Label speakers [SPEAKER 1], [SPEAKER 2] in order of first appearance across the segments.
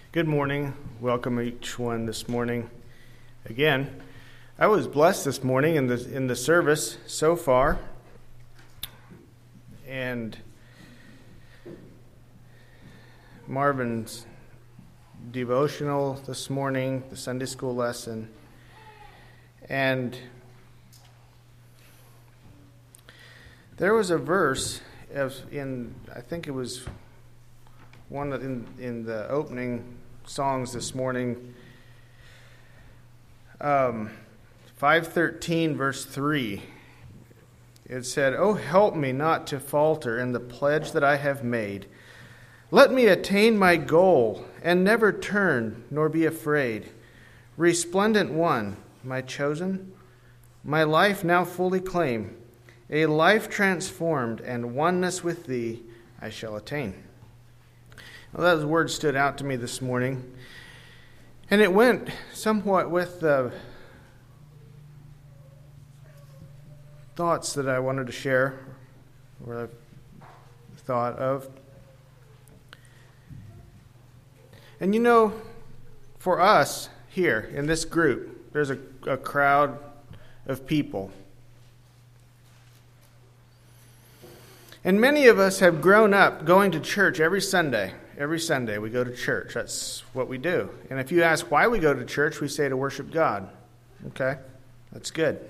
[SPEAKER 1] Good morning. Welcome each one this morning. Again, I was blessed this morning in the service so far. And Marvin's devotional this morning, the Sunday school lesson, and there was a verse I think it was one in the opening songs this morning, 5:13 verse 3. It said, "Oh, help me not to falter in the pledge that I have made. Let me attain my goal and never turn nor be afraid. Resplendent one, my chosen, my life now fully claim. A life transformed and oneness with thee I shall attain." Well, those words stood out to me this morning. And it went somewhat with the thoughts that I wanted to share, or I've thought of. And you know, for us here in this group, there's a crowd of people. And many of us have grown up going to church every Sunday. Every Sunday we go to church. That's what we do. And if you ask why we go to church, we say to worship God. Okay? That's good.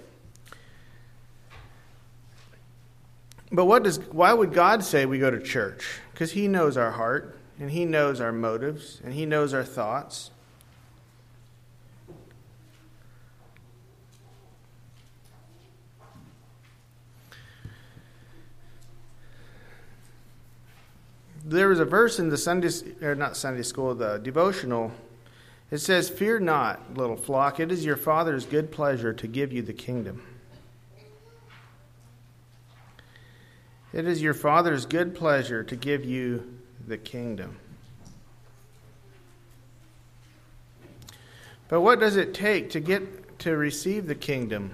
[SPEAKER 1] But why would God say we go to church? Because He knows our heart, and He knows our motives, and He knows our thoughts. There was a verse in the the devotional. It says, "Fear not, little flock, it is your Father's good pleasure to give you the kingdom." It is your Father's good pleasure to give you the kingdom. But what does it take to receive the kingdom?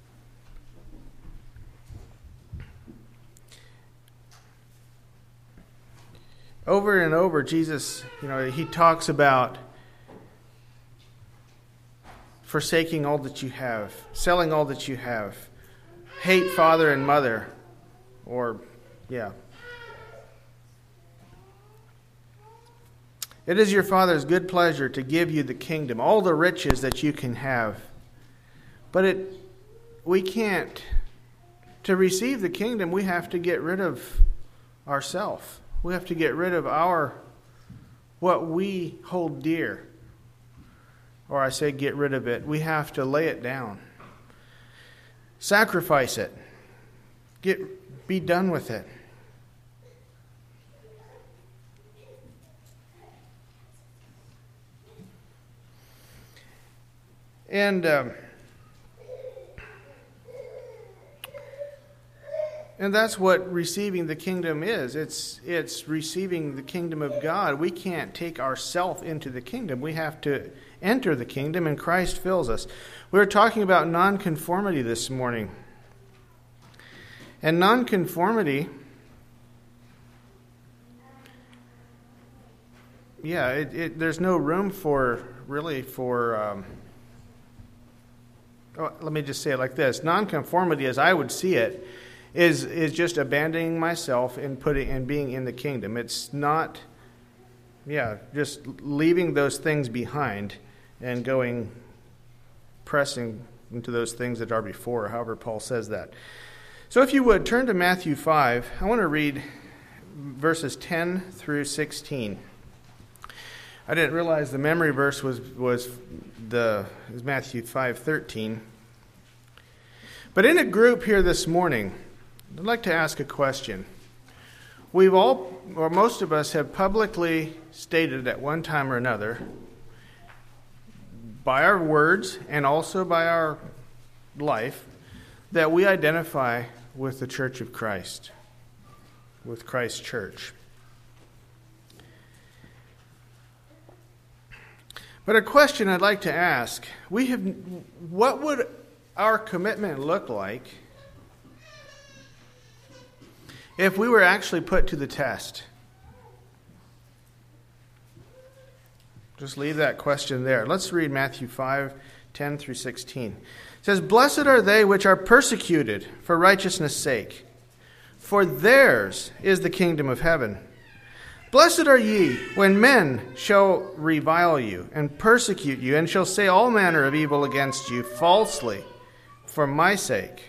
[SPEAKER 1] Over and over, Jesus, He talks about forsaking all that you have, selling all that you have, hate father and mother, It is your Father's good pleasure to give you the kingdom, all the riches that you can have. But we can't. To receive the kingdom, we have to get rid of ourselves. We have to get rid of what we hold dear. Or I say get rid of it. We have to lay it down. Sacrifice it. Be done with it. And that's what receiving the kingdom is. It's receiving the kingdom of God. We can't take ourselves into the kingdom. We have to enter the kingdom, and Christ fills us. We were talking about nonconformity this morning. And nonconformity, there's no room let me just say it like this. Nonconformity, as I would see it, is just abandoning myself and being in the kingdom. It's not, just leaving those things behind and pressing into those things that are before, however Paul says that. So if you would, turn to Matthew 5. I want to read verses 10 through 16. I didn't realize the memory verse was Matthew 5:13. But in a group here this morning, I'd like to ask a question. Most of us have publicly stated at one time or another, by our words and also by our life, that we identify with the Church of Christ, with Christ's church. But a question I'd like to ask, what would our commitment look like if we were actually put to the test? Just leave that question there. Let's read Matthew 5:10 through 16. It says, "Blessed are they which are persecuted for righteousness' sake, for theirs is the kingdom of heaven. Blessed are ye when men shall revile you and persecute you, and shall say all manner of evil against you falsely for my sake.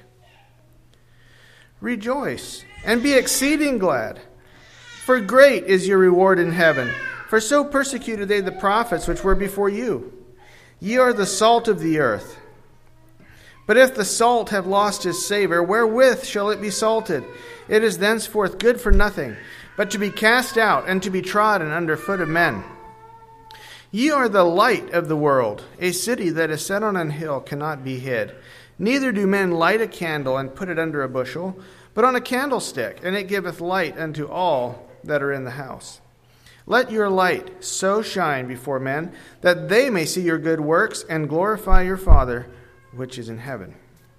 [SPEAKER 1] Rejoice and be exceeding glad, for great is your reward in heaven. For so persecuted they the prophets which were before you. Ye are the salt of the earth. But if the salt have lost his savor, wherewith shall it be salted? It is thenceforth good for nothing, but to be cast out and to be trodden under foot of men. Ye are the light of the world. A city that is set on an hill cannot be hid. Neither do men light a candle and put it under a bushel, but on a candlestick, and it giveth light unto all that are in the house. Let your light so shine before men, that they may see your good works and glorify your Father which is in heaven."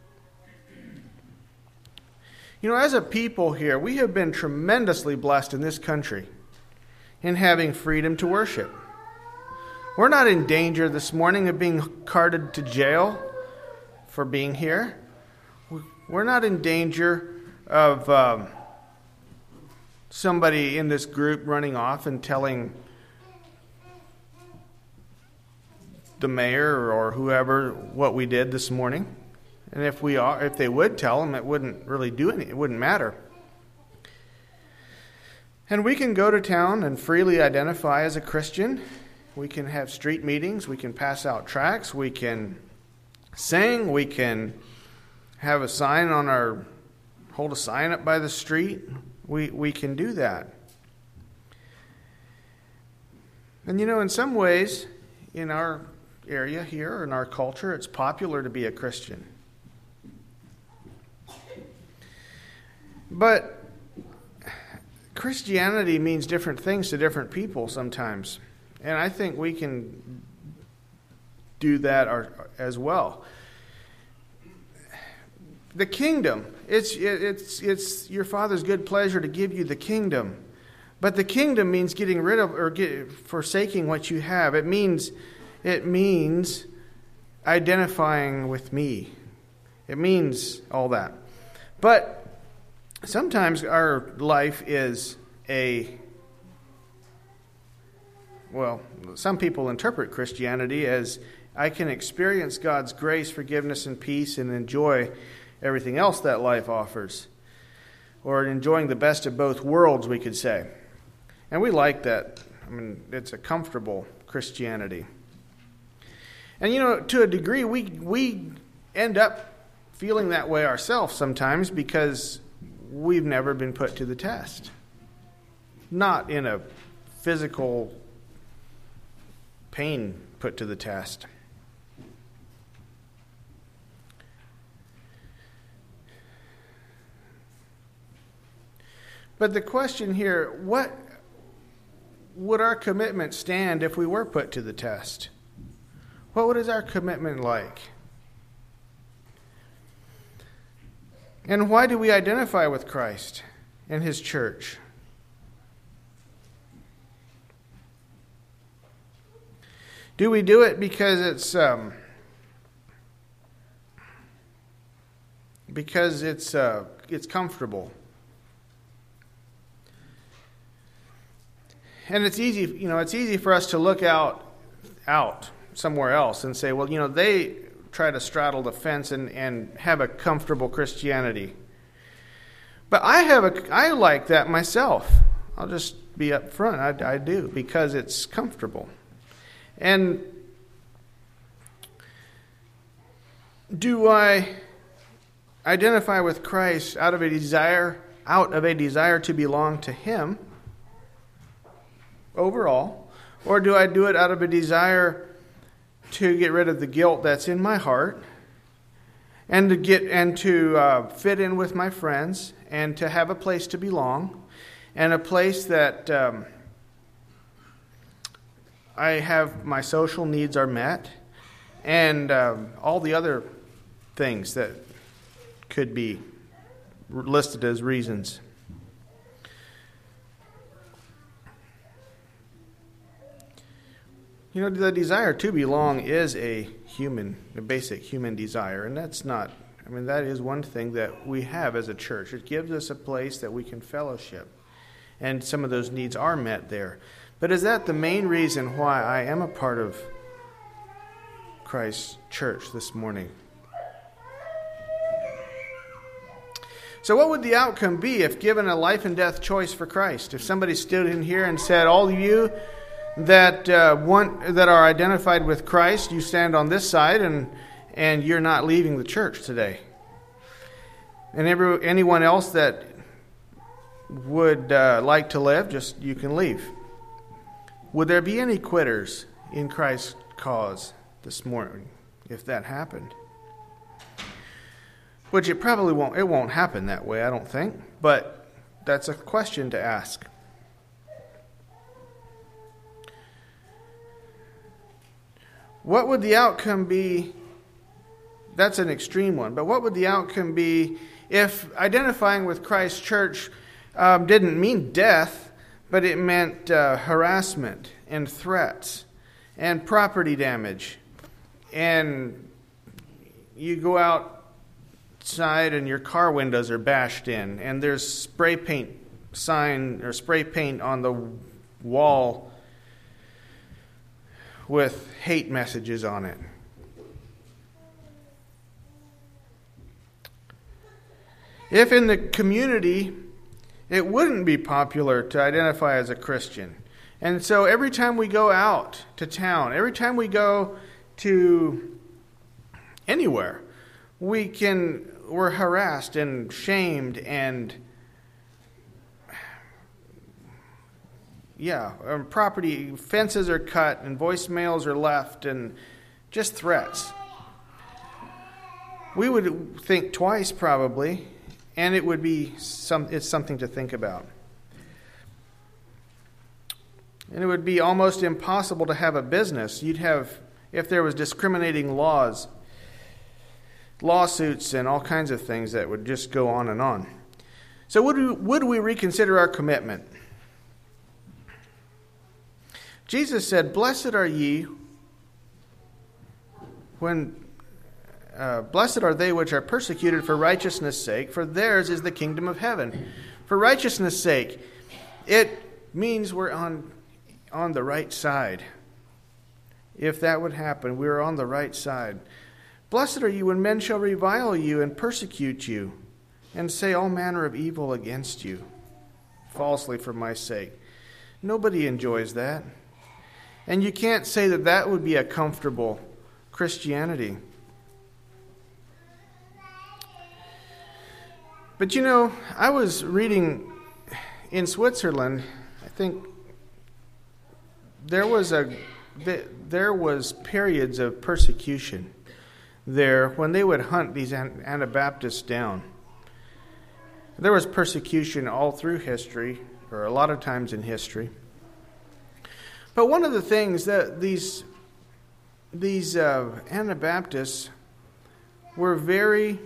[SPEAKER 1] You know, as a people here, we have been tremendously blessed in this country in having freedom to worship. We're not in danger this morning of being carted to jail for being here. We're not in danger of somebody in this group running off and telling the mayor or whoever what we did this morning. And if they would tell them, it wouldn't really do anything. It wouldn't matter. And we can go to town and freely identify as a Christian. We can have street meetings. We can pass out tracts. We can sing. We can have a sign hold a sign up by the street. We can do that. And you know, in some ways, in our area here, in our culture, it's popular to be a Christian. But Christianity means different things to different people sometimes. And I think we can do that as well. The kingdom, it's your Father's good pleasure to give you the kingdom. But the kingdom means getting rid of or forsaking what you have. It means identifying with me. It means all that. But sometimes our life is some people interpret Christianity as I can experience God's grace, forgiveness, and peace and enjoy everything else that life offers. Or enjoying the best of both worlds, we could say. And we like that. I mean, it's a comfortable Christianity. And you know, to a degree, we end up feeling that way ourselves sometimes because we've never been put to the test. Not in a physical pain put to the test. But the question here, what would our commitment stand if we were put to the test? What is our commitment like? And why do we identify with Christ and His church? Do we do it because it's comfortable? And it's easy for us to look out somewhere else and say, well, they try to straddle the fence and have a comfortable Christianity. But I like that myself. I'll just be up front. I do, because it's comfortable. And do I identify with Christ out of a desire to belong to Him overall, or do I do it out of a desire to get rid of the guilt that's in my heart, and to fit in with my friends, and to have a place to belong, and a place that I have my social needs are met, and all the other things that could be listed as reasons. The desire to belong is a basic human desire, and that is one thing that we have as a church. It gives us a place that we can fellowship, and some of those needs are met there. But is that the main reason why I am a part of Christ's church this morning? So what would the outcome be if given a life and death choice for Christ? If somebody stood in here and said, all of you that are identified with Christ, you stand on this side and you're not leaving the church today. And anyone else that would like to live, you can leave. Would there be any quitters in Christ's cause this morning if that happened? Which it probably won't. It won't happen that way, I don't think. But that's a question to ask. What would the outcome be? That's an extreme one. But what would the outcome be if identifying with Christ's church didn't mean death, but it meant harassment and threats and property damage? And you go outside and your car windows are bashed in, and there's spray paint on the wall with hate messages on it. If in the community it wouldn't be popular to identify as a Christian, and so every time we go out to town, every time we go to anywhere, we're harassed and shamed and property fences are cut and voicemails are left and just threats. We would think twice probably, and it would be it's something to think about. And it would be almost impossible to have a business. If there was discriminating laws, lawsuits and all kinds of things that would just go on and on. So would we reconsider our commitment? Jesus said, "Blessed are ye blessed are they which are persecuted for righteousness' sake, for theirs is the kingdom of heaven." For righteousness' sake, it means we're on the right side. If that would happen, we're on the right side. Blessed are you when men shall revile you and persecute you, and say all manner of evil against you, falsely for my sake. Nobody enjoys that. And you can't say that would be a comfortable Christianity. But I was reading in Switzerland, I think there was periods of persecution there when they would hunt these Anabaptists down. There was persecution all through history, or a lot of times in history. But one of the things that these Anabaptists were very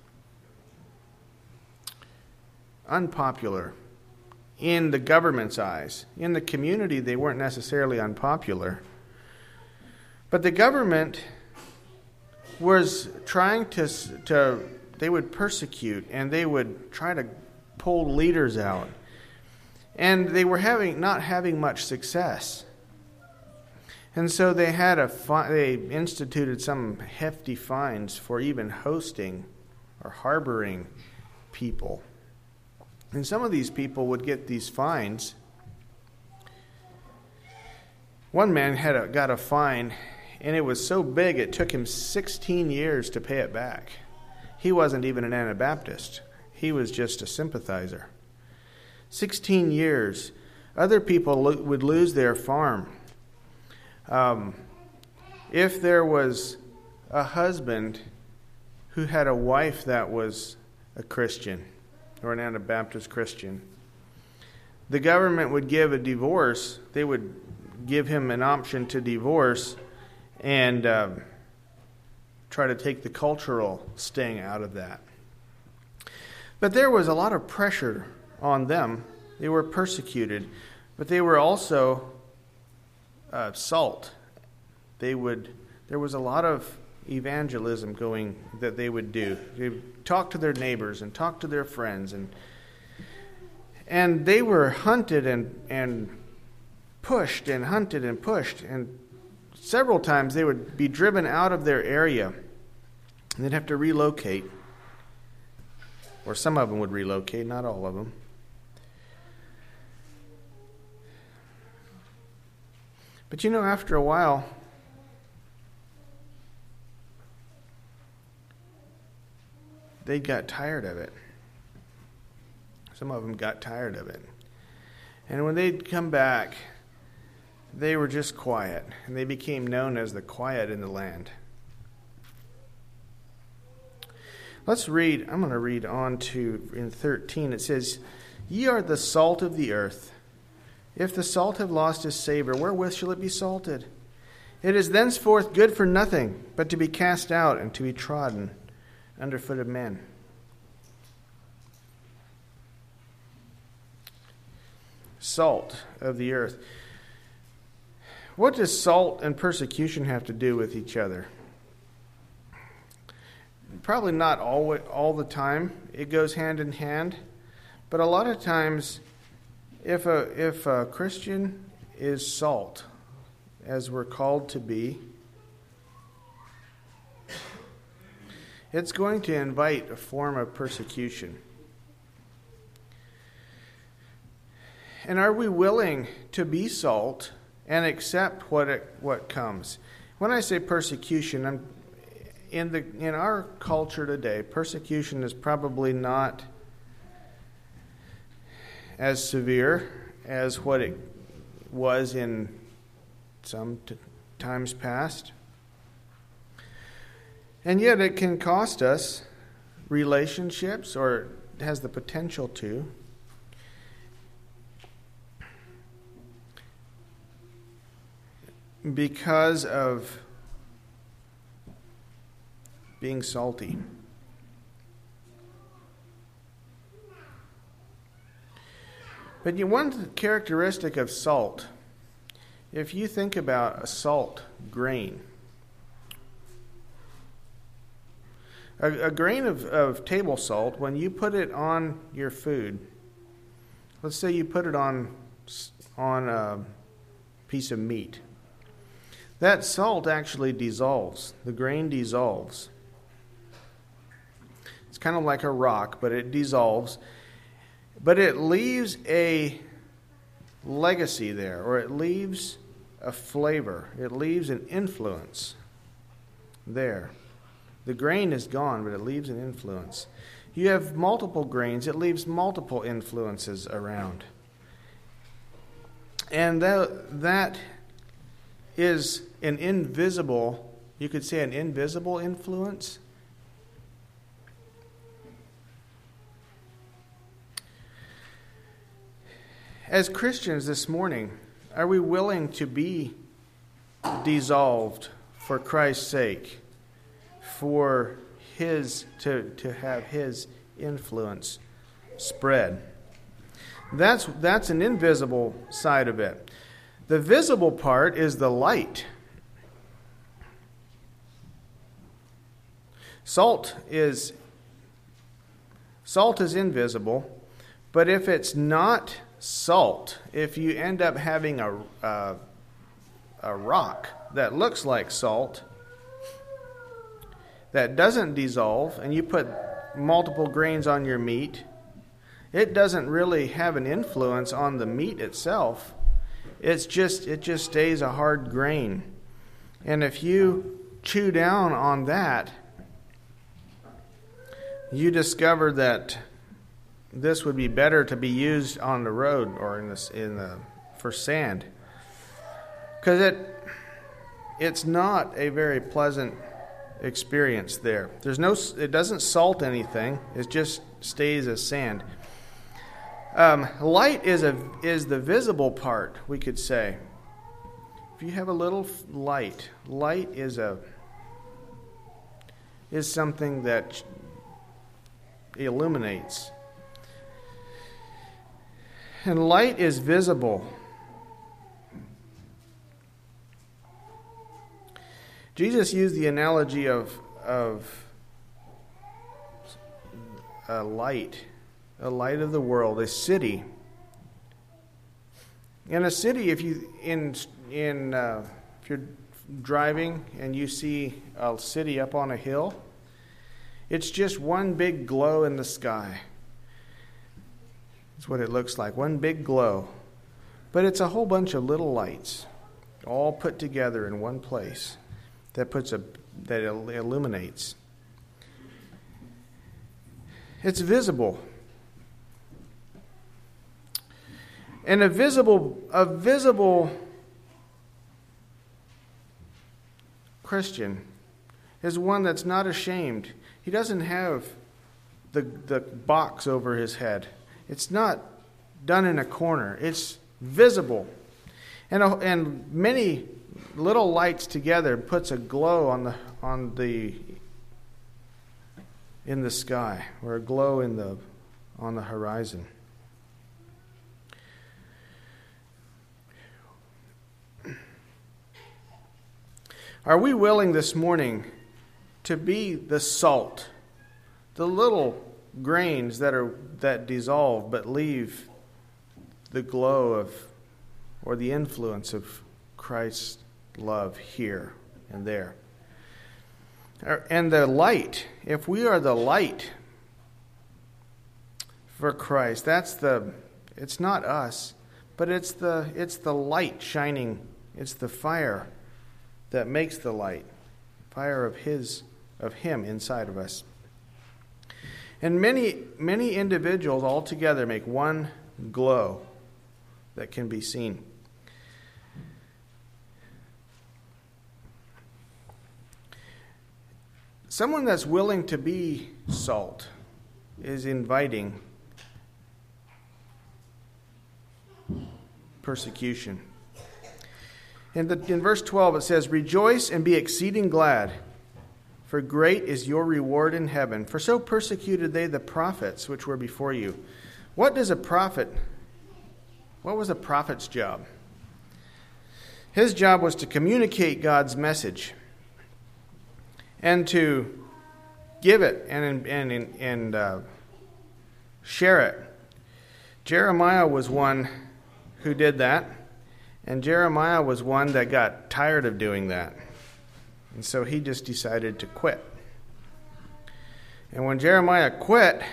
[SPEAKER 1] unpopular in the government's eyes. In the community, they weren't necessarily unpopular. But the government was trying they would persecute and they would try to pull leaders out. And they were not having much success. And so they instituted some hefty fines for even hosting or harboring people. And some of these people would get these fines. One man got a fine, and it was so big it took him 16 years to pay it back. He wasn't even an Anabaptist. He was just a sympathizer. 16 years. Other people would lose their farm. If there was a husband who had a wife that was a Christian or an Anabaptist Christian, the government would give a divorce. They would give him an option to divorce and try to take the cultural sting out of that. But there was a lot of pressure on them. They were persecuted, but they were also salt there was a lot of evangelism going that they would do. They would talk to their neighbors and talk to their friends, and they were hunted and pushed and hunted and pushed, and several times they would be driven out of their area and they'd have to relocate, or some of them would relocate, not all of them. But after a while, they got tired of it. Some of them got tired of it. And when they'd come back, they were just quiet, and they became known as the quiet in the land. Let's read. I'm going to read on to in 13. It says, "Ye are the salt of the earth. If the salt have lost his savor, wherewith shall it be salted? It is thenceforth good for nothing, but to be cast out and to be trodden under foot of men." Salt of the earth. What does salt and persecution have to do with each other? Probably not all the time. It goes hand in hand. But a lot of times, if a Christian is salt, as we're called to be, it's going to invite a form of persecution. And are we willing to be salt and accept what comes? When I say persecution, in our culture today, persecution is probably not as severe as what it was in some times past. And yet it can cost us relationships, or it has the potential to. Because of being salty. But one characteristic of salt, if you think about a salt grain, a grain of table salt, when you put it on your food, let's say you put it on a piece of meat, that salt actually dissolves. The grain dissolves. It's kind of like a rock, but it dissolves. But it leaves a legacy there, or it leaves a flavor. It leaves an influence there. The grain is gone, but it leaves an influence. You have multiple grains, it leaves multiple influences around. And that is an invisible, you could say an invisible influence. As Christians this morning, are we willing to be dissolved for Christ's sake, for His to have His influence spread? That's an invisible side of it. The visible part is the light. Salt is invisible, but if it's not salt, if you end up having a rock that looks like salt, that doesn't dissolve, and you put multiple grains on your meat, it doesn't really have an influence on the meat itself. It just stays a hard grain. And if you chew down on that, you discover that this would be better to be used on the road or for sand, because it's not a very pleasant experience there. It doesn't salt anything. It just stays as sand. Light is the visible part, we could say. If you have a little light is something that illuminates. And light is visible. Jesus used the analogy of a light of the world, a city. In a city, if you're driving and you see a city up on a hill, it's just one big glow in the sky. That's what it looks like, one big glow. But it's a whole bunch of little lights, all put together in one place, that illuminates. It's visible. And a visible Christian is one that's not ashamed. He doesn't have the box over his head. It's not done in a corner. It's visible. And many little lights together puts a glow in the sky, or a glow on the horizon. Are we willing this morning to be the salt, the little grains that dissolve but leave the glow of, or the influence of Christ's love here and there? And the light, if we are the light for Christ, it's not us, but it's the light shining, it's the fire that makes the light, fire of him inside of us. And many individuals all together make one glow that can be seen. Someone that's willing to be salt is inviting persecution. In verse 12 it says, "Rejoice and be exceeding glad, for great is your reward in heaven. For so persecuted they the prophets which were before you." What was a prophet's job? His job was to communicate God's message and to give it and share it. Jeremiah was one who did that. And Jeremiah was one that got tired of doing that. And so he just decided to quit. And when Jeremiah quit,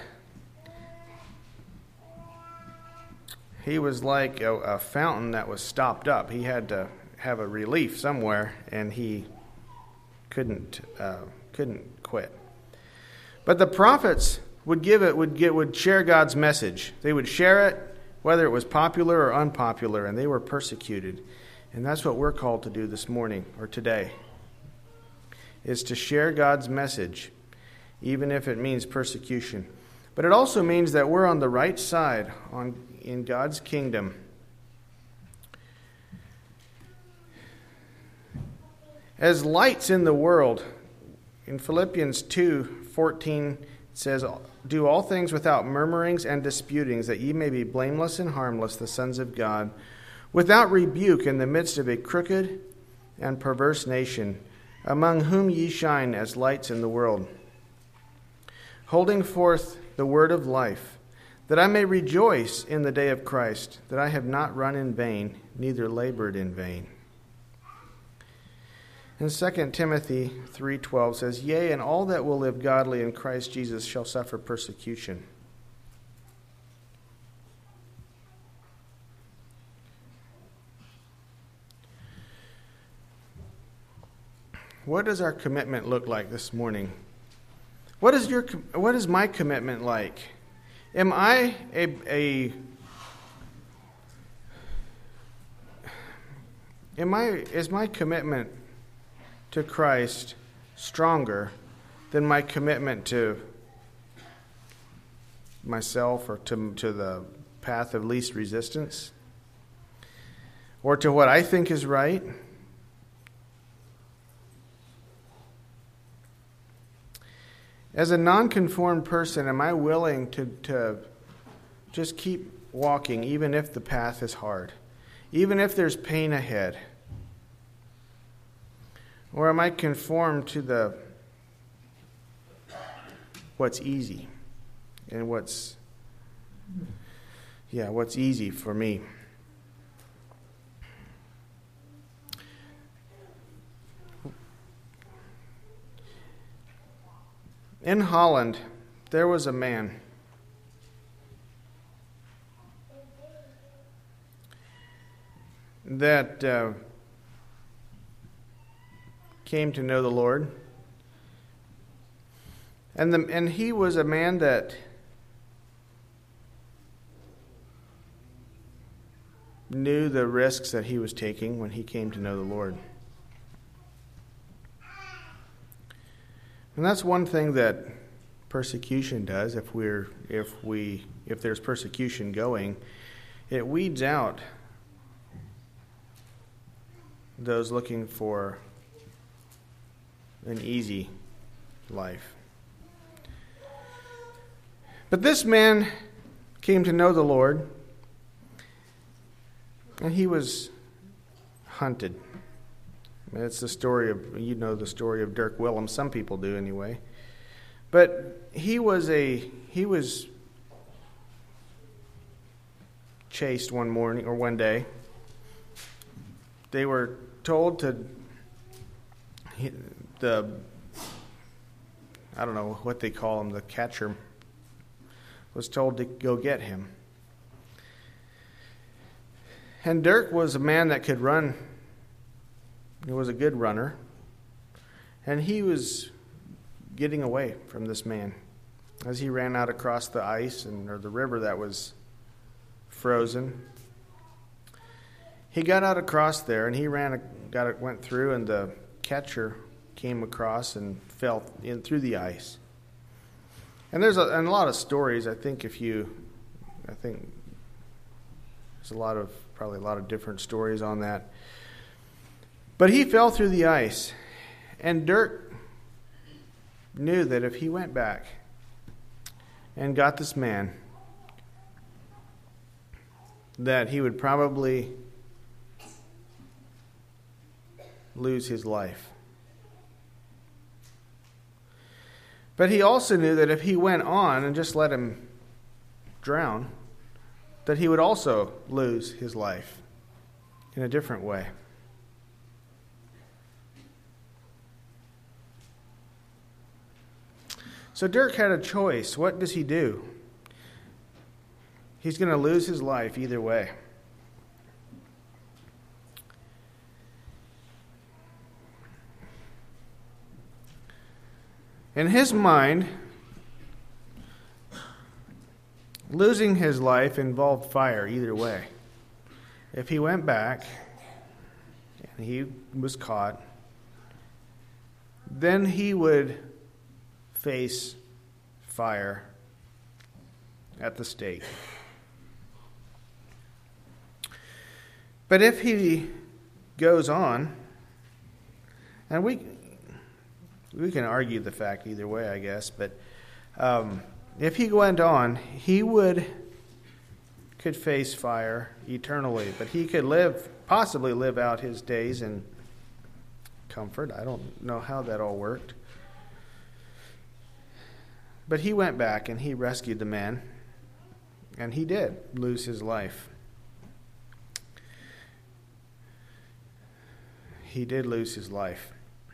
[SPEAKER 1] he was like a fountain that was stopped up. He had to have a relief somewhere, and he couldn't quit. But the prophets would share God's message. They would share it, whether it was popular or unpopular, and they were persecuted. And that's what we're called to do this morning or today, is to share God's message, even if it means persecution. But it also means that we're on the right side in God's kingdom. As lights in the world, in Philippians 2:14, it says, "Do all things without murmurings and disputings, that ye may be blameless and harmless, the sons of God, without rebuke in the midst of a crooked and perverse nation, among whom ye shine as lights in the world, holding forth the word of life, that I may rejoice in the day of Christ, that I have not run in vain, neither labored in vain." And 2 Timothy 3:12 says, "Yea, and all that will live godly in Christ Jesus shall suffer persecution." What does our commitment look like this morning? What is my commitment like? Am I is my commitment to Christ stronger than my commitment to myself, or to the path of least resistance, or to what I think is right? As a nonconformed person, am I willing to just keep walking even if the path is hard, even if there's pain ahead? Or am I conformed to what's easy and what's easy for me? In Holland, there was a man that came to know the Lord. And he was a man that knew the risks that he was taking when he came to know the Lord. And that's one thing that persecution does. If there's persecution going, it weeds out those looking for an easy life. But this man came to know the Lord, and he was hunted. It's the story of, the story of Dirk Willems. Some people do anyway. But he was chased one day. They were told I don't know what they call him, the catcher was told to go get him. And Dirk was a man that could run. He was a good runner. And he was getting away from this man as he ran out across the ice or the river that was frozen. He got out across there, and he went through, and the catcher came across and fell in through the ice. And there's a lot of stories. I think there's probably a lot of different stories on that. But he fell through the ice, and Dirk knew that if he went back and got this man, that he would probably lose his life. But he also knew that if he went on and just let him drown, that he would also lose his life in a different way. So Dirk had a choice. What does he do? He's going to lose his life either way. In his mind, losing his life involved fire either way. If he went back and he was caught, then he would face fire at the stake. But if he goes on, and we can argue the fact either way, I guess, but if he went on, he could face fire eternally, but he could possibly live out his days in comfort. I don't know how that all worked. But he went back and he rescued the man, and he did lose his life. He did lose his life.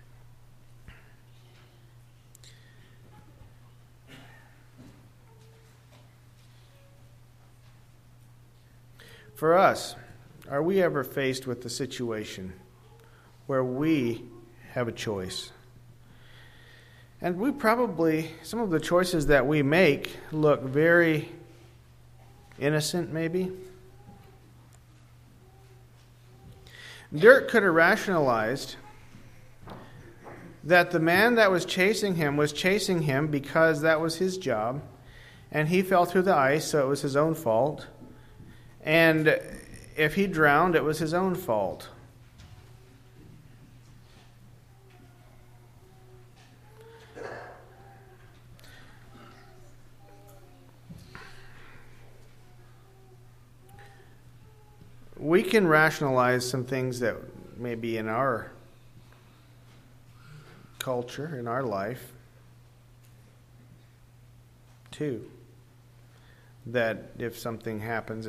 [SPEAKER 1] For us, are we ever faced with a situation where we have a choice? And some of the choices that we make look very innocent, maybe. Dirk could have rationalized that the man that was chasing him because that was his job, and he fell through the ice, so it was his own fault. And if he drowned, it was his own fault. We can rationalize some things that may be in our culture, in our life, too. That if something happens,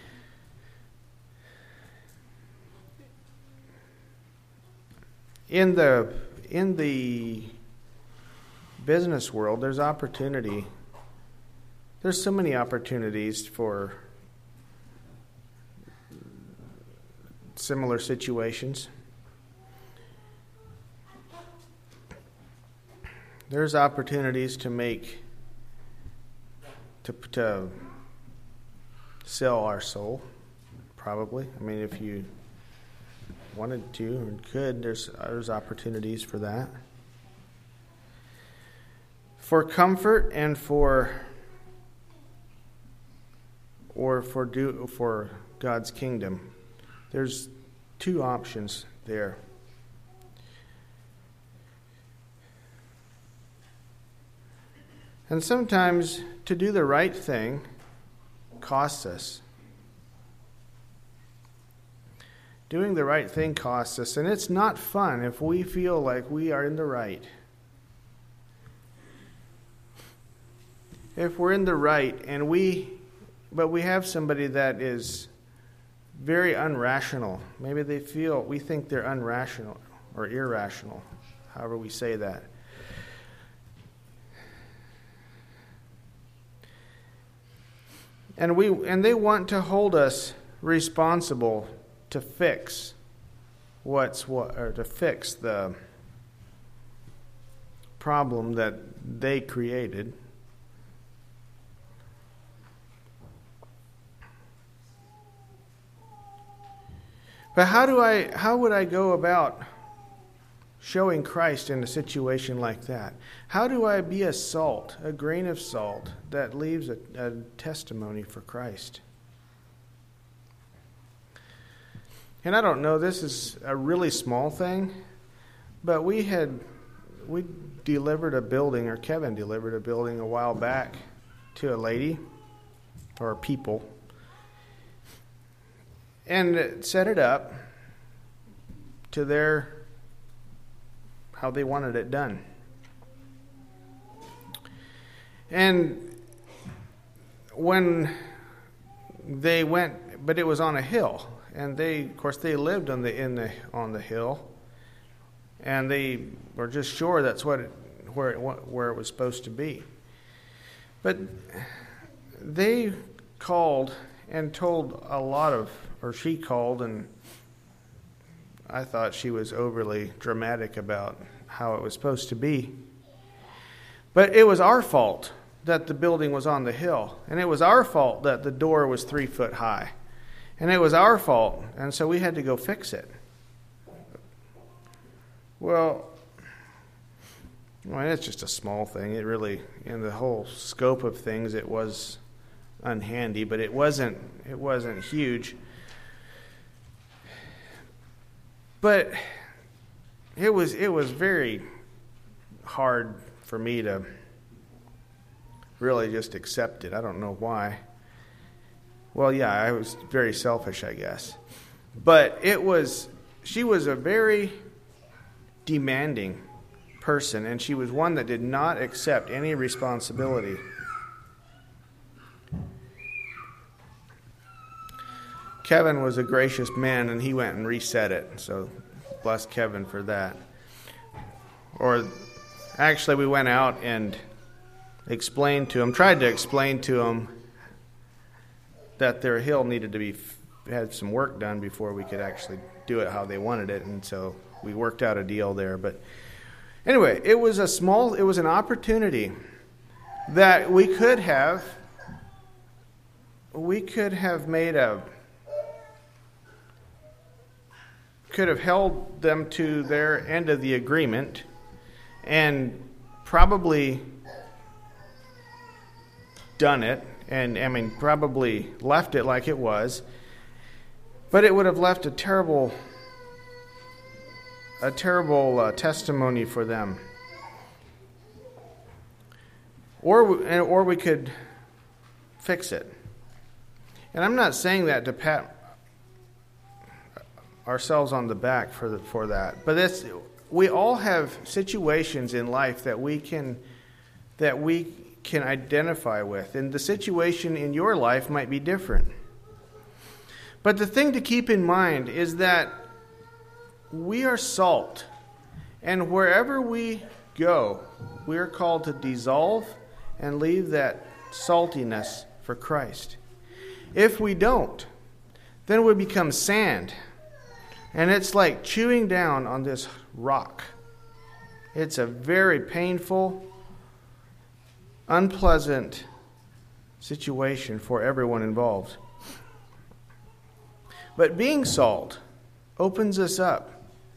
[SPEAKER 1] in the business world, there's opportunity. There's so many opportunities for similar situations. There's opportunities to sell our soul, probably. I mean, if you wanted to and could, there's opportunities for that. For comfort and for God's kingdom, there's two options there. And sometimes to do the right thing costs us. Doing the right thing costs us, and it's not fun if we feel like we are in the right. If we're in the right but we have somebody that is very unrational. Maybe we think they're unrational or irrational, however we say that. And they want to hold us responsible to fix to fix the problem that they created. But how would I go about showing Christ in a situation like that? How do I be a salt, a grain of salt that leaves a testimony for Christ? And I don't know, this is a really small thing, but we delivered a building, or Kevin delivered a building a while back to a lady, or people, and set it up to how they wanted it done. And when they went, but it was on a hill, and they lived on the hill, and they were just sure that's where it was supposed to be. But they called and told she called, and I thought she was overly dramatic about how it was supposed to be. But it was our fault that the building was on the hill, and it was our fault that the door was 3 foot high, and it was our fault, and so we had to go fix it. Well, it's just a small thing. It really, in the whole scope of things, it was unhandy, but it wasn't huge. But it was very hard for me to really just accept it. I don't know why. Well, yeah, I was very selfish, I guess. But she was a very demanding person, and she was one that did not accept any responsibility. Kevin was a gracious man, and he went and reset it. So bless Kevin for that. Or actually, we went out and tried to explain to him that their hill needed to had some work done before we could actually do it how they wanted it. And so we worked out a deal there. But anyway, it was an opportunity that we could have held them to their end of the agreement and probably done it, and probably left it like it was, but it would have left a terrible testimony for them. Or we could fix it. And I'm not saying that to pat ourselves on the back for that, but we all have situations in life that we can identify with, and the situation in your life might be different. But the thing to keep in mind is that we are salt, and wherever we go, we are called to dissolve and leave that saltiness for Christ. If we don't, then we become sand, and it's like chewing down on this rock. It's a very painful, unpleasant situation for everyone involved. But being salt opens us up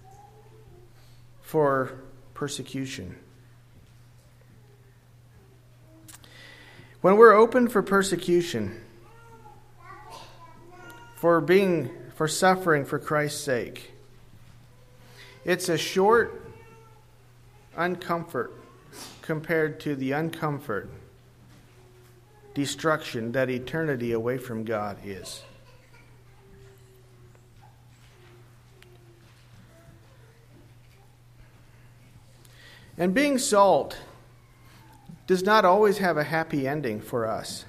[SPEAKER 1] for persecution. When we're open for persecution, for suffering for Christ's sake, it's a short uncomfort compared to the uncomfort, destruction that eternity away from God is. And being salt does not always have a happy ending for us.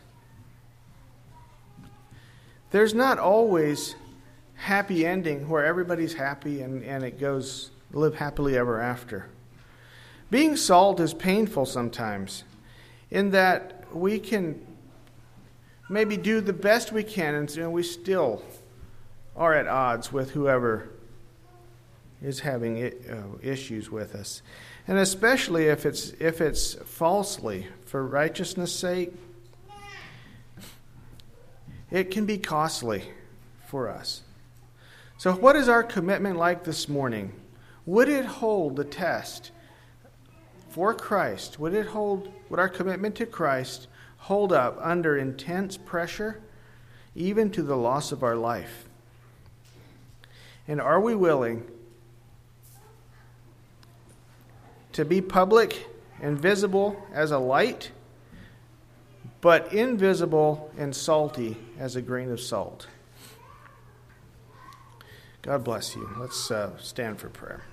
[SPEAKER 1] There's not always happy ending where everybody's happy and it goes live happily ever after. Being salt is painful sometimes in that we can maybe do the best we can and we still are at odds with whoever is having issues with us. And especially if it's falsely for righteousness' sake, it can be costly for us. So what is our commitment like this morning? Would it hold the test for Christ? Would our commitment to Christ hold up under intense pressure, even to the loss of our life? And are we willing to be public and visible as a light, but invisible and salty as a grain of salt? God bless you. Let's stand for prayer.